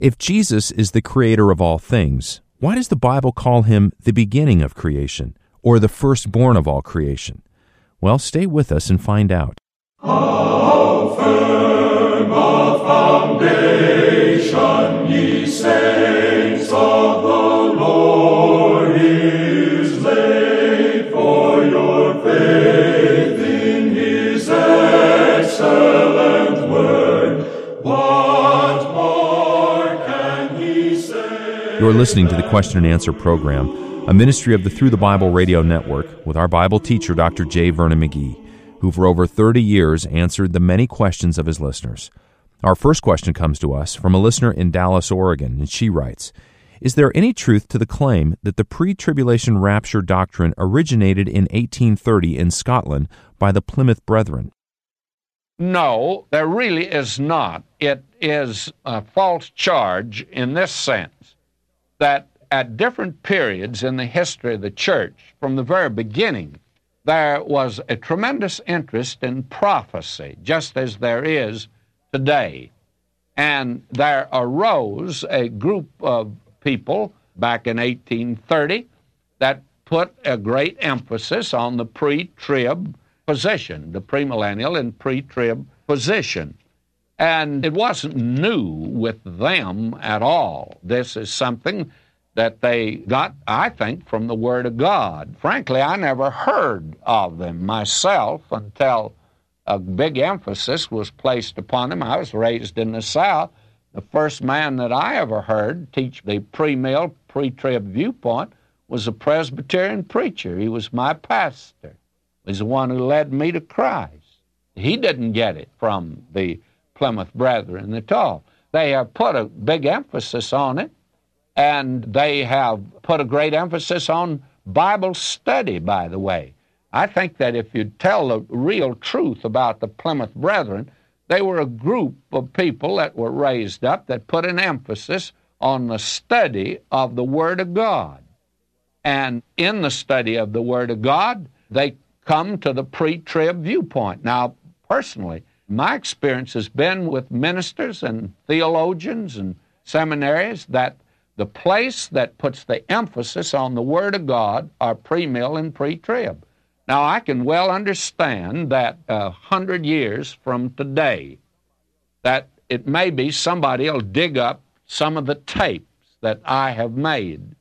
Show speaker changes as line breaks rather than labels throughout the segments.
If Jesus is the creator of all things, why does the Bible call him the beginning of creation, or the firstborn of all creation? Well, stay with us and find out.
How firm a foundation, ye saints of the Lord, is laid for your faith in his excellent word. What more can he say?
You're listening to the Question and Answer program, a ministry of the Through the Bible radio network, with our Bible teacher, Dr. J. Vernon McGee, who for over 30 years answered the many questions of his listeners. Our first question comes to us from a listener in Dallas, Oregon, and she writes, "Is there any truth to the claim that the pre-tribulation rapture doctrine originated in 1830 in Scotland by the Plymouth Brethren?"
No, there really is not. It is a false charge in this sense, that at different periods in the history of the church, from the very beginning, there was a tremendous interest in prophecy, just as there is today. And there arose a group of people back in 1830 that put a great emphasis on the pre-trib position, the premillennial and pre-trib position. And it wasn't new with them at all. This is something that they got, I think, from the Word of God. Frankly, I never heard of them myself until a big emphasis was placed upon them. I was raised in the South. The first man that I ever heard teach the pre-mill, pre-trib viewpoint was a Presbyterian preacher. He was my pastor. He's the one who led me to Christ. He didn't get it from the Plymouth Brethren at all. They have put a big emphasis on it, and they have put a great emphasis on Bible study, by the way. I think that if you tell the real truth about the Plymouth Brethren, they were a group of people that were raised up that put an emphasis on the study of the Word of God. And in the study of the Word of God, they come to the pre-trib viewpoint. Now, personally, my experience has been with ministers and theologians and seminaries that the place that puts the emphasis on the Word of God are pre-mill and pre-trib. Now, I can well understand that 100 years from today, that it may be somebody will dig up some of the tapes that I have made,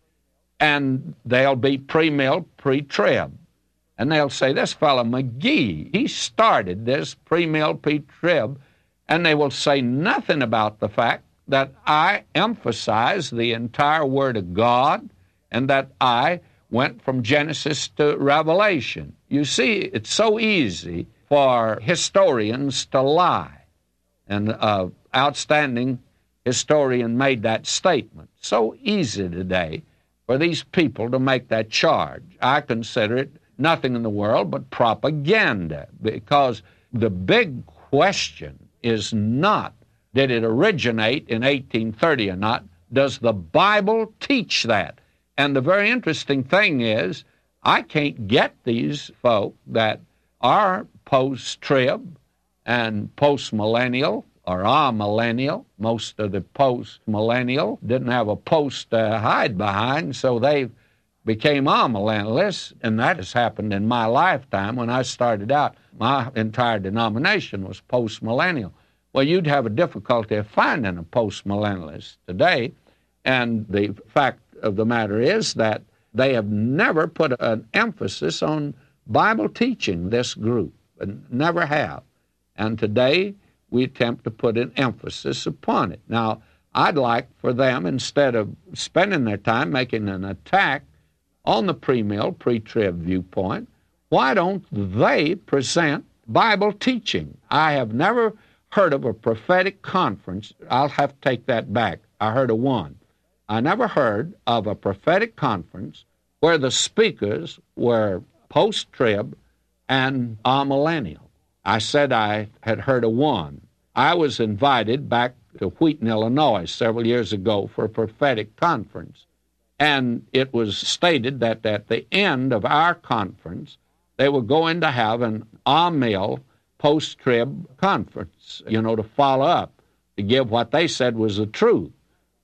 and they'll be pre-mill, pre-trib. And they'll say, this fellow McGee, he started this pre-mill, pre-trib, and they will say nothing about the fact that I emphasize the entire Word of God and that I went from Genesis to Revelation. You see, it's so easy for historians to lie. And an outstanding historian made that statement. So easy today for these people to make that charge. I consider it nothing in the world but propaganda, because the big question is not, did it originate in 1830 or not? Does the Bible teach that? And the very interesting thing is, I can't get these folk that are post-trib and post-millennial or amillennial. Most of the post-millennial didn't have a post to hide behind, so they became amillennialists, and that has happened in my lifetime. When I started out, my entire denomination was post-millennial. Well, you'd have a difficulty of finding a post-millennialist today, and the fact of the matter is that they have never put an emphasis on Bible teaching, this group, and never have. And today, we attempt to put an emphasis upon it. Now, I'd like for them, instead of spending their time making an attack on the pre-mill, pre-trib viewpoint, why don't they present Bible teaching? I have never heard of a prophetic conference. I'll have to take that back. I heard of one. I never heard of a prophetic conference where the speakers were post-trib and amillennial. I said I had heard of one. I was invited back to Wheaton, Illinois, several years ago for a prophetic conference. And it was stated that at the end of our conference, they were going to have an amil post-trib conference, to follow up, to give what they said was the truth.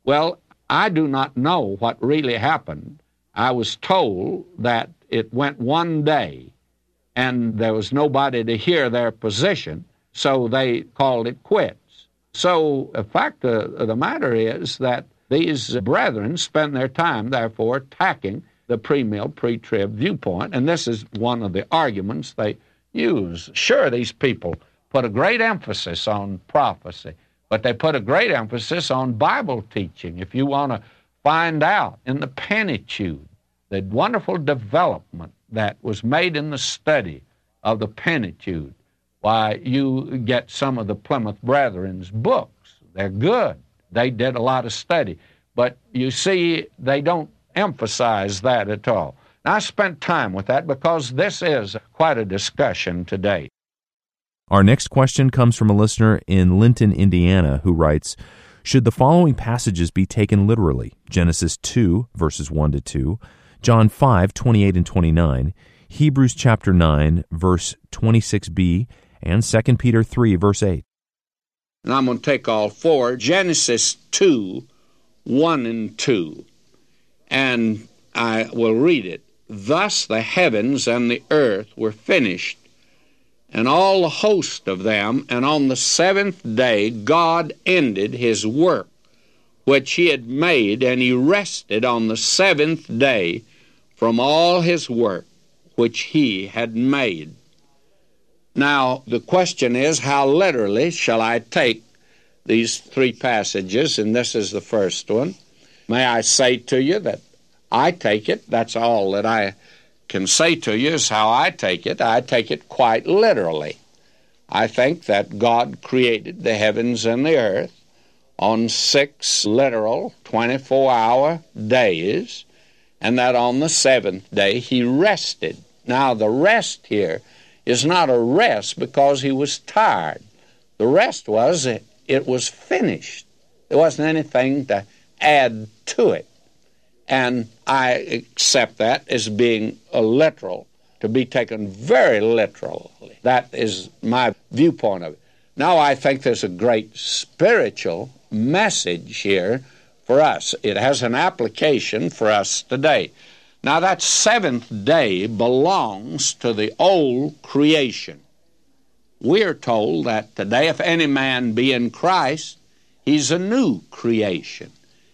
Well, I do not know what really happened. I was told that it went one day, and there was nobody to hear their position, so they called it quits. So the fact of the matter is that these brethren spent their time, therefore, attacking the premill, pre-trib viewpoint, and this is one of the arguments they use. Sure, these people put a great emphasis on prophecy, but they put a great emphasis on Bible teaching. If you want to find out in the Pentateuch, the wonderful development that was made in the study of the Pentateuch, why, you get some of the Plymouth Brethren's books. They're good. They did a lot of study. But you see, they don't emphasize that at all. Now, I spent time with that because this is quite a discussion today.
Our next question comes from a listener in Linton, Indiana, who writes, should the following passages be taken literally? Genesis 2, verses 1 to 2, John 5, 28 and 29, Hebrews chapter 9, verse 26b, and 2 Peter 3, verse 8.
And I'm going to take all four. Genesis 2, 1 and 2. And I will read it. Thus the heavens and the earth were finished, and all the host of them, and on the seventh day God ended his work which he had made, and he rested on the seventh day from all his work which he had made. Now, the question is, how literally shall I take these three passages? And this is the first one. May I say to you that I take it, that's all that I can say to you is how I take it. I take it quite literally. I think that God created the heavens and the earth on 6 literal 24-hour days, and that on the seventh day he rested. Now, the rest here is not a rest because he was tired. The rest was it was finished. There wasn't anything to add to it. And I accept that as being a literal, to be taken very literally. That is my viewpoint of it. Now, I think there's a great spiritual message here for us. It has an application for us today. Now, that seventh day belongs to the old creation. We are told that today, if any man be in Christ, he's a new creation.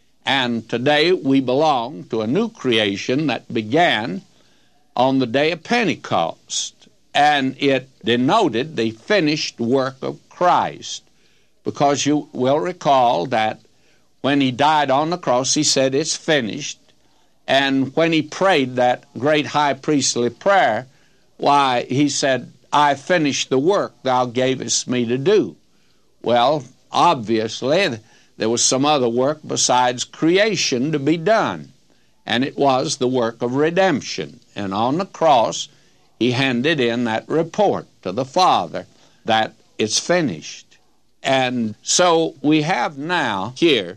And today we belong to a new creation that began on the day of Pentecost. And it denoted the finished work of Christ. Because you will recall that when he died on the cross, he said, it's finished. And when he prayed that great high priestly prayer, why, he said, I finished the work thou gavest me to do. Well, obviously, there was some other work besides creation to be done, and it was the work of redemption. And on the cross, he handed in that report to the Father that it's finished. And so we have now here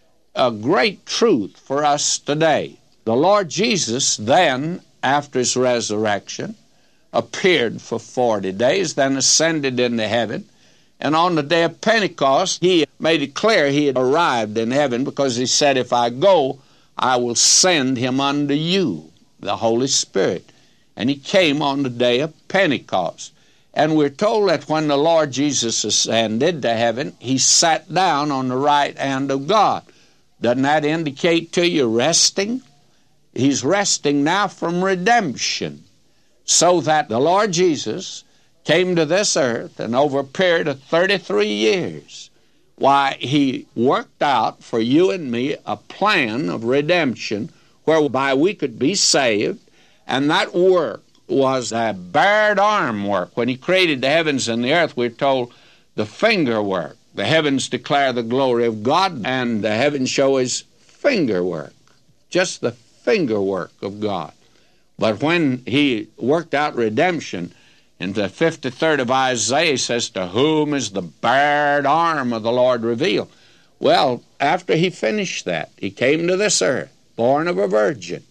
a great truth for us today. The Lord Jesus then, after his resurrection, appeared for 40 days, then ascended into heaven. And on the day of Pentecost, he made it clear he had arrived in heaven because he said, if I go, I will send him unto you, the Holy Spirit. And he came on the day of Pentecost. And we're told that when the Lord Jesus ascended to heaven, he sat down on the right hand of God. Doesn't that indicate to you resting? He's resting now from redemption, so that the Lord Jesus came to this earth, and over a period of 33 years, why, he worked out for you and me a plan of redemption whereby we could be saved, and that work was a bared arm work. When he created the heavens and the earth, we're told the finger work. The heavens declare the glory of God, and the heavens show his finger work, just the finger work of God. But when he worked out redemption, in the 53rd of Isaiah says, to whom is the bared arm of the Lord revealed? Well, after he finished that, he came to this earth, born of a virgin,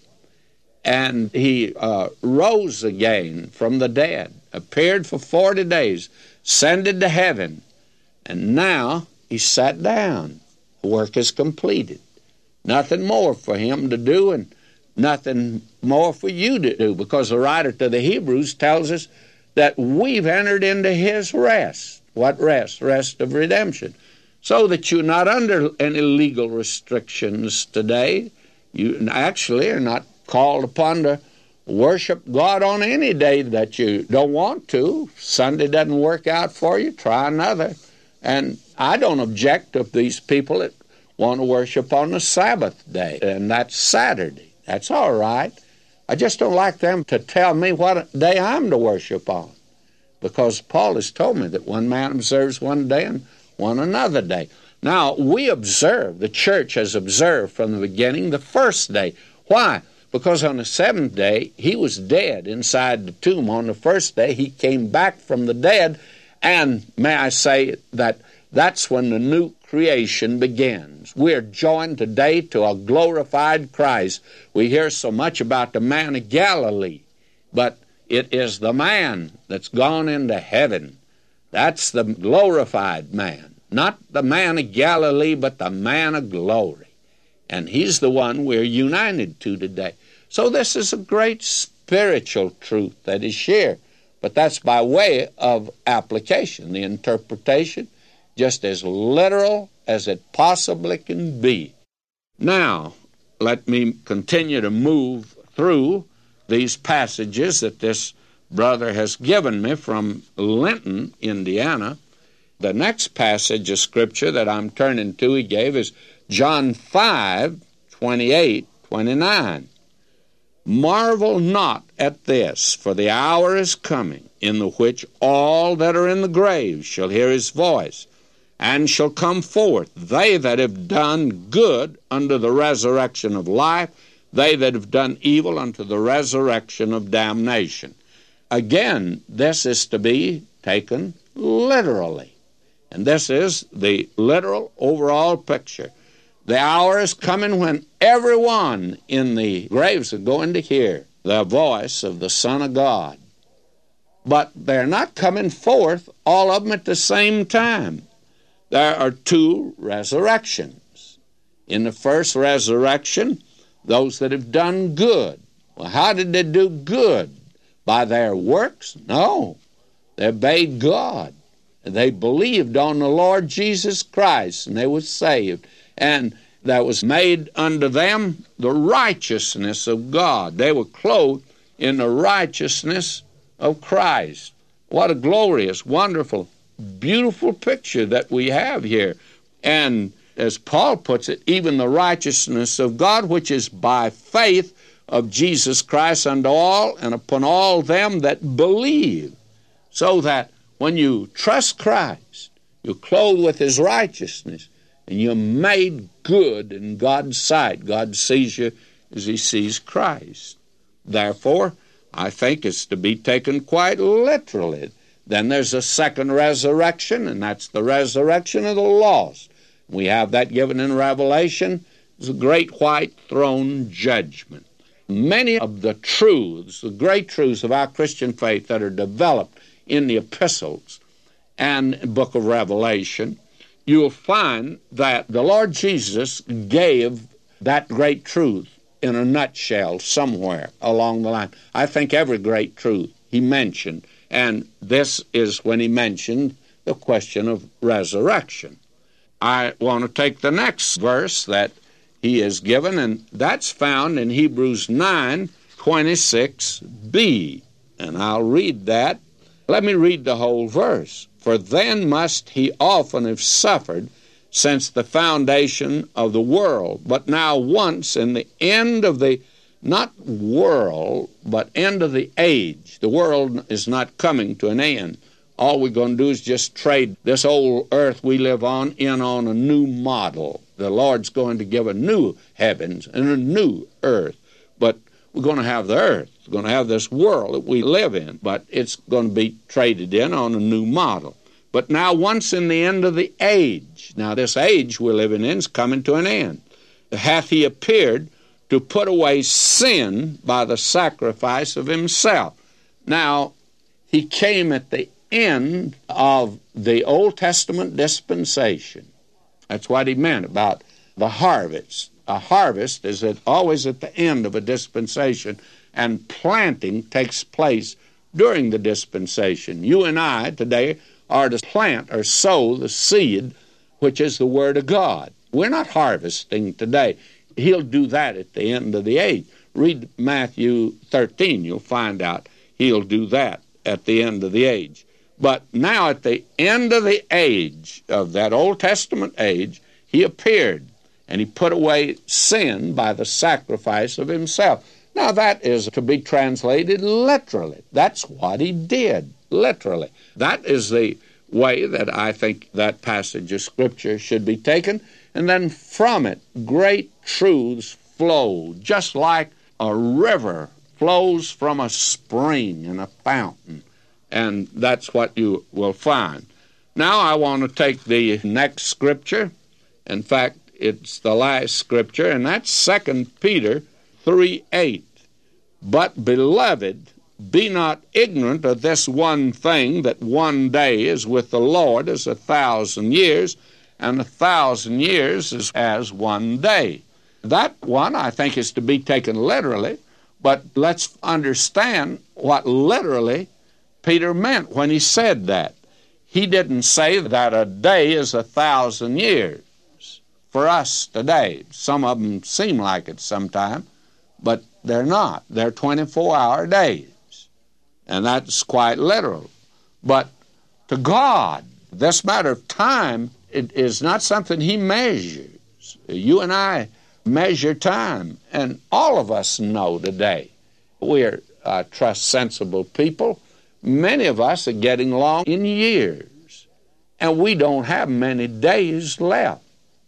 and he rose again from the dead, appeared for 40 days, ascended to heaven, and now he sat down. The work is completed. Nothing more for him to do and nothing more for you to do, because the writer to the Hebrews tells us that we've entered into his rest. What rest? Rest of redemption. So that you're not under any legal restrictions today. You actually are not called upon to worship God on any day that you don't want to. Sunday doesn't work out for you, try another. And I don't object to these people that want to worship on the Sabbath day, and that's Saturday. That's all right. I just don't like them to tell me what day I'm to worship on, because Paul has told me that one man observes one day and one another day. Now, we observe, the church has observed from the beginning the first day. Why? Because on the seventh day, he was dead inside the tomb. On the first day, he came back from the dead, and may I say that that's when the new creation begins. We're joined today to a glorified Christ. We hear so much about the man of Galilee, but it is the man that's gone into heaven. That's the glorified man. Not the man of Galilee, but the man of glory. And he's the one we're united to today. So this is a great spiritual truth that is here. But that's by way of application. The interpretation, just as literal as it possibly can be. Now, let me continue to move through these passages that this brother has given me from Linton, Indiana. The next passage of Scripture that I'm turning to, he gave, is John 5:28-29. Marvel not at this, for the hour is coming, in the which all that are in the grave shall hear his voice, and shall come forth, they that have done good unto the resurrection of life, they that have done evil unto the resurrection of damnation. Again, this is to be taken literally. And this is the literal overall picture. The hour is coming when everyone in the graves are going to hear the voice of the Son of God. But they're not coming forth, all of them at the same time. There are two resurrections. In the first resurrection, those that have done good. Well, how did they do good? By their works? No. They obeyed God. They believed on the Lord Jesus Christ, and they were saved. And that was made unto them the righteousness of God. They were clothed in the righteousness of Christ. What a glorious, wonderful, beautiful picture that we have here. And as Paul puts it, even the righteousness of God, which is by faith of Jesus Christ unto all and upon all them that believe. So that when you trust Christ, you're clothed with his righteousness, and you're made good in God's sight. God sees you as he sees Christ. Therefore, I think it's to be taken quite literally. Then there's a second resurrection, and that's the resurrection of the lost. We have that given in Revelation. It's a great white throne judgment. Many of the truths, the great truths of our Christian faith that are developed in the epistles and book of Revelation, you'll find that the Lord Jesus gave that great truth in a nutshell somewhere along the line. I think every great truth he mentioned, and this is when he mentioned the question of resurrection. I want to take the next verse that he has given, and that's found in Hebrews 9:26b, and I'll read that. Let me read the whole verse. For then must he often have suffered since the foundation of the world, but now once in the end of the, not world, but end of the age. The world is not coming to an end. All we're going to do is just trade this old earth we live on in on a new model. The Lord's going to give a new heavens and a new earth. But we're going to have the earth. We're going to have this world that we live in, but it's going to be traded in on a new model. But now once in the end of the age, now this age we're living in is coming to an end, hath he appeared to put away sin by the sacrifice of himself. Now, he came at the end of the Old Testament dispensation. That's what he meant about the harvest. A harvest is always at the end of a dispensation, and planting takes place during the dispensation. You and I today are to plant or sow the seed, which is the Word of God. We're not harvesting today. He'll do that at the end of the age. Read Matthew 13. You'll find out he'll do that at the end of the age. But now at the end of the age, of that Old Testament age, he appeared, and he put away sin by the sacrifice of himself. Now that is to be translated literally. That's what he did, literally. That is the way that I think that passage of Scripture should be taken. And then from it, great truths flow, just like a river flows from a spring and a fountain. And that's what you will find. Now I want to take the next Scripture. In fact, it's the last Scripture, and that's 2 Peter 3:8. But, beloved, be not ignorant of this one thing, that one day is with the Lord as 1,000 years, and 1,000 years is as one day. That one, I think, is to be taken literally, but let's understand what literally Peter meant when he said that. He didn't say that a day is 1,000 years for us today. Some of them seem like it sometime, but they're not. They're 24-hour days, and that's quite literal. But to God, this matter of time, it is not something he measures. You and I measure time, and all of us know today we're trust-sensible people. Many of us are getting along in years, and we don't have many days left.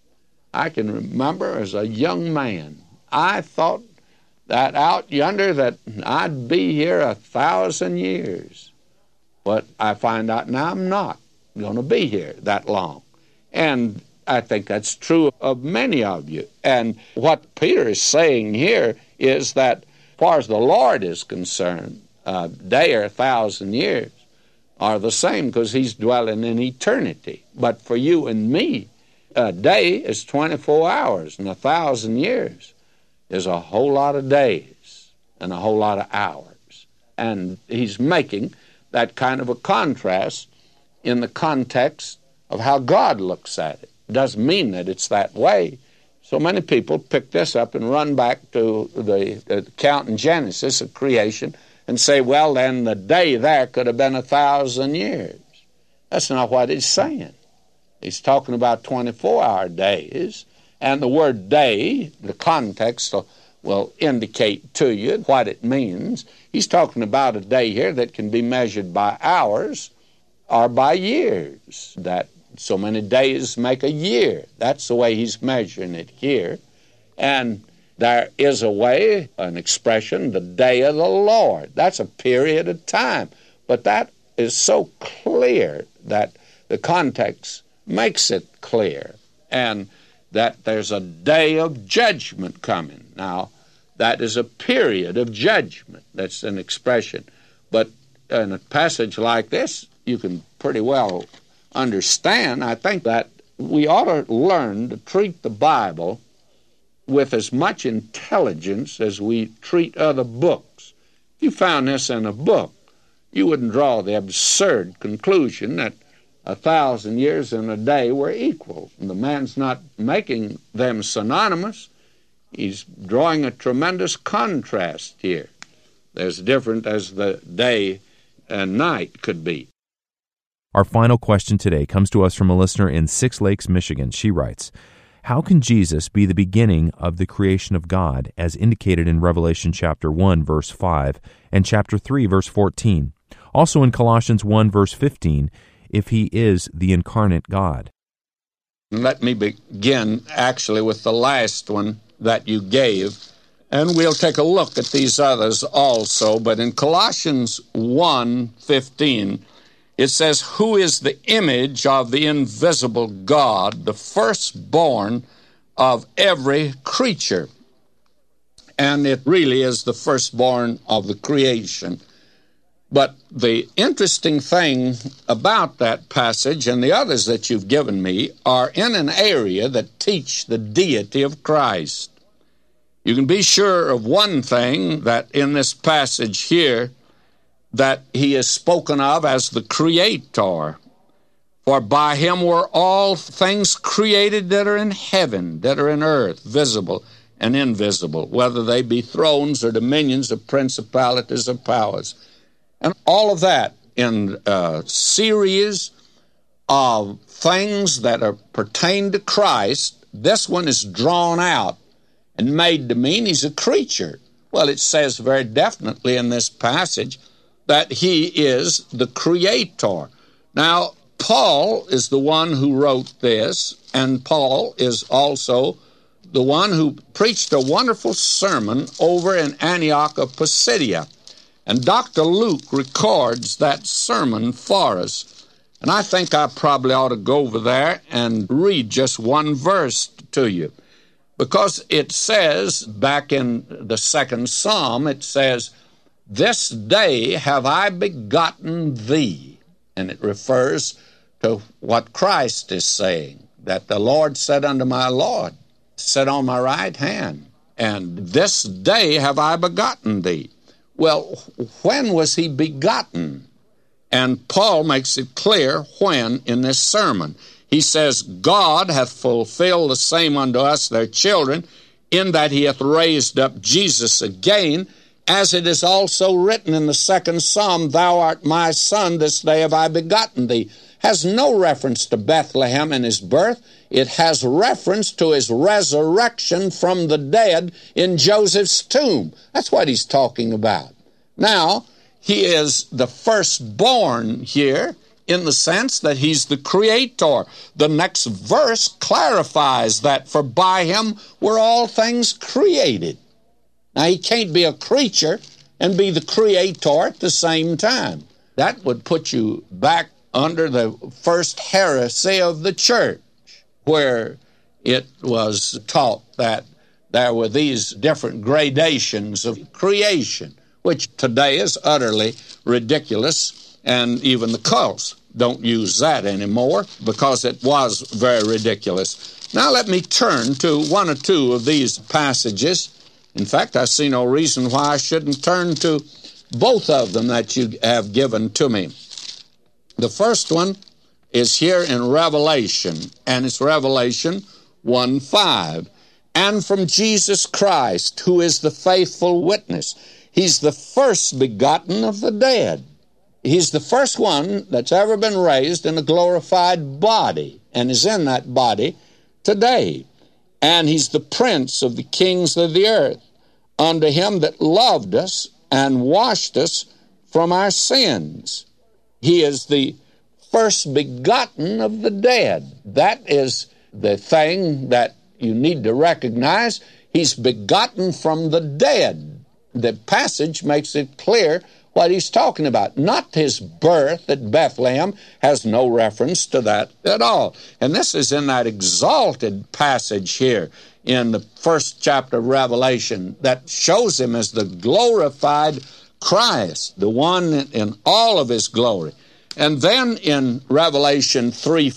I can remember as a young man, I thought that out yonder that I'd be here 1,000 years. But I find out now I'm not going to be here that long. And I think that's true of many of you. And what Peter is saying here is that as far as the Lord is concerned, a day or 1,000 years are the same because he's dwelling in eternity. But for you and me, a day is 24 hours, and 1,000 years is a whole lot of days and a whole lot of hours. And he's making that kind of a contrast in the context of how God looks at it. It doesn't mean that it's that way. So many people pick this up and run back to the account in Genesis of creation and say, well, then the day there could have been 1,000 years. That's not what he's saying. He's talking about 24-hour days, and the word day, the context will indicate to you what it means. He's talking about a day here that can be measured by hours or by years, that so many days make a year. That's the way he's measuring it here. And there is a way, an expression, the day of the Lord. That's a period of time. But that is so clear that the context makes it clear, and that there's a day of judgment coming. Now, that is a period of judgment. That's an expression. But in a passage like this, you can pretty well understand, I think, that we ought to learn to treat the Bible with as much intelligence as we treat other books. If you found this in a book, you wouldn't draw the absurd conclusion that 1,000 years and a day were equal. The man's not making them synonymous. He's drawing a tremendous contrast here. As different as the day and night could be.
Our final question today comes to us from a listener in Six Lakes, Michigan. She writes, how can Jesus be the beginning of the creation of God, as indicated in Revelation chapter 1, verse 5, and chapter 3, verse 14? Also in Colossians 1, verse 15, if he is the incarnate God.
Let me begin actually with the last one that you gave, and we'll take a look at these others also. But in Colossians 1:15, it says, who is the image of the invisible God, the firstborn of every creature. And it really is the firstborn of the creation. But the interesting thing about that passage and the others that you've given me are in an area that teach the deity of Christ. You can be sure of one thing, that in this passage here, that he is spoken of as the Creator. For by him were all things created that are in heaven, that are in earth, visible and invisible, whether they be thrones or dominions or principalities or powers. And all of that in a series of things that pertain to Christ, this one is drawn out and made to mean he's a creature. Well, it says very definitely in this passage that he is the Creator. Now, Paul is the one who wrote this, and Paul is also the one who preached a wonderful sermon over in Antioch of Pisidia. And Dr. Luke records that sermon for us. And I think I probably ought to go over there and read just one verse to you. Because it says, back in the second Psalm, it says, "This day have I begotten thee." And it refers to what Christ is saying, that the Lord said unto my Lord, "Sit on my right hand, and this day have I begotten thee." Well, when was he begotten? And Paul makes it clear when in this sermon. He says, "God hath fulfilled the same unto us, their children, in that he hath raised up Jesus again, as it is also written in the second Psalm, Thou art my son, this day have I begotten thee." Has no reference to Bethlehem and his birth. It has reference to his resurrection from the dead in Joseph's tomb. That's what he's talking about. Now, he is the firstborn here in the sense that he's the Creator. The next verse clarifies that, for by him were all things created. Now, he can't be a creature and be the Creator at the same time. That would put you back under the first heresy of the church, where it was taught that there were these different gradations of creation, which today is utterly ridiculous, and even the cults don't use that anymore because it was very ridiculous. Now let me turn to one or two of these passages. In fact, I see no reason why I shouldn't turn to both of them that you have given to me. The first one is here in Revelation, and it's Revelation 1:5. "And from Jesus Christ, who is the faithful witness." He's the first begotten of the dead. He's the first one that's ever been raised in a glorified body, and is in that body today. "And he's the prince of the kings of the earth. Unto him that loved us and washed us from our sins." He is the first begotten of the dead. That is the thing that you need to recognize. He's begotten from the dead. The passage makes it clear what he's talking about. Not his birth at Bethlehem has no reference to that at all. And this is in that exalted passage here in the first chapter of Revelation that shows him as the glorified Christ, the one in all of his glory. And then in Revelation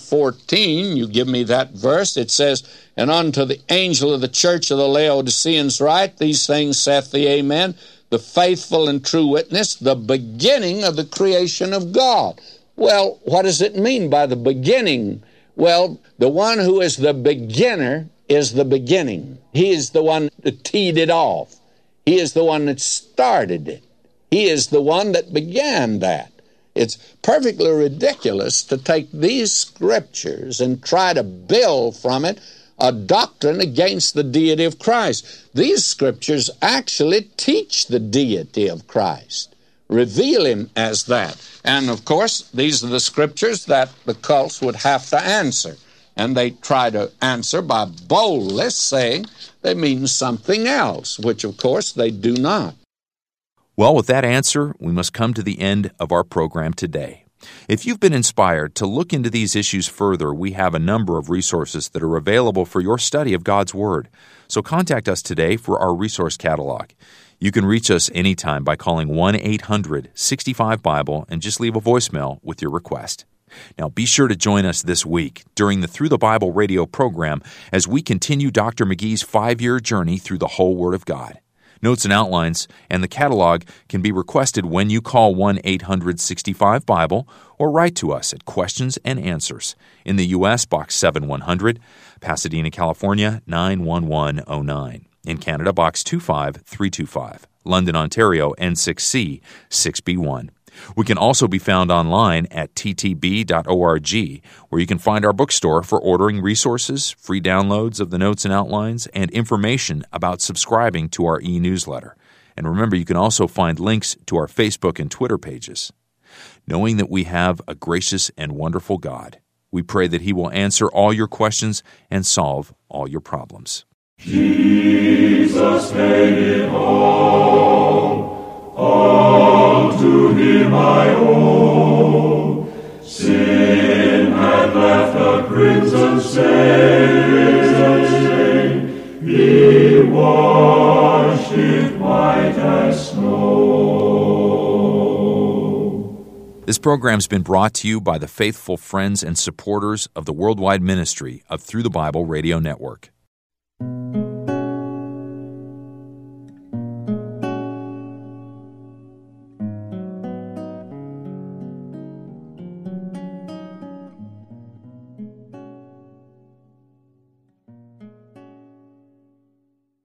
3:14, you give me that verse, it says, "And unto the angel of the church of the Laodiceans write, These things saith the Amen, the faithful and true witness, the beginning of the creation of God." Well, what does it mean by the beginning? Well, the one who is the beginner is the beginning. He is the one that teed it off. He is the one that started it. He is the one that began that. It's perfectly ridiculous to take these scriptures and try to build from it a doctrine against the deity of Christ. These scriptures actually teach the deity of Christ, reveal him as that. And of course, these are the scriptures that the cults would have to answer. And they try to answer by boldly saying they mean something else, which of course they do not.
Well, with that answer, we must come to the end of our program today. If you've been inspired to look into these issues further, we have a number of resources that are available for your study of God's Word. So contact us today for our resource catalog. You can reach us anytime by calling 1-800-65-BIBLE and just leave a voicemail with your request. Now, be sure to join us this week during the Through the Bible radio program as we continue Dr. McGee's 5-year journey through the whole Word of God. Notes and outlines and the catalog can be requested when you call 1-800-65-BIBLE or write to us at Questions and Answers in the U.S., Box 7100, Pasadena, California, 91109. In Canada, Box 25325, London, Ontario, N6C 6B1. We can also be found online at ttb.org, where you can find our bookstore for ordering resources, free downloads of the notes and outlines, and information about subscribing to our e-newsletter. And remember, you can also find links to our Facebook and Twitter pages. Knowing that we have a gracious and wonderful God, we pray that He will answer all your questions and solve all your problems.
Jesus paid it all to Him I owe. Sin had left a crimson stain, He washed it white as snow.
This program's been brought to you by the faithful friends and supporters of the worldwide ministry of Through the Bible Radio Network.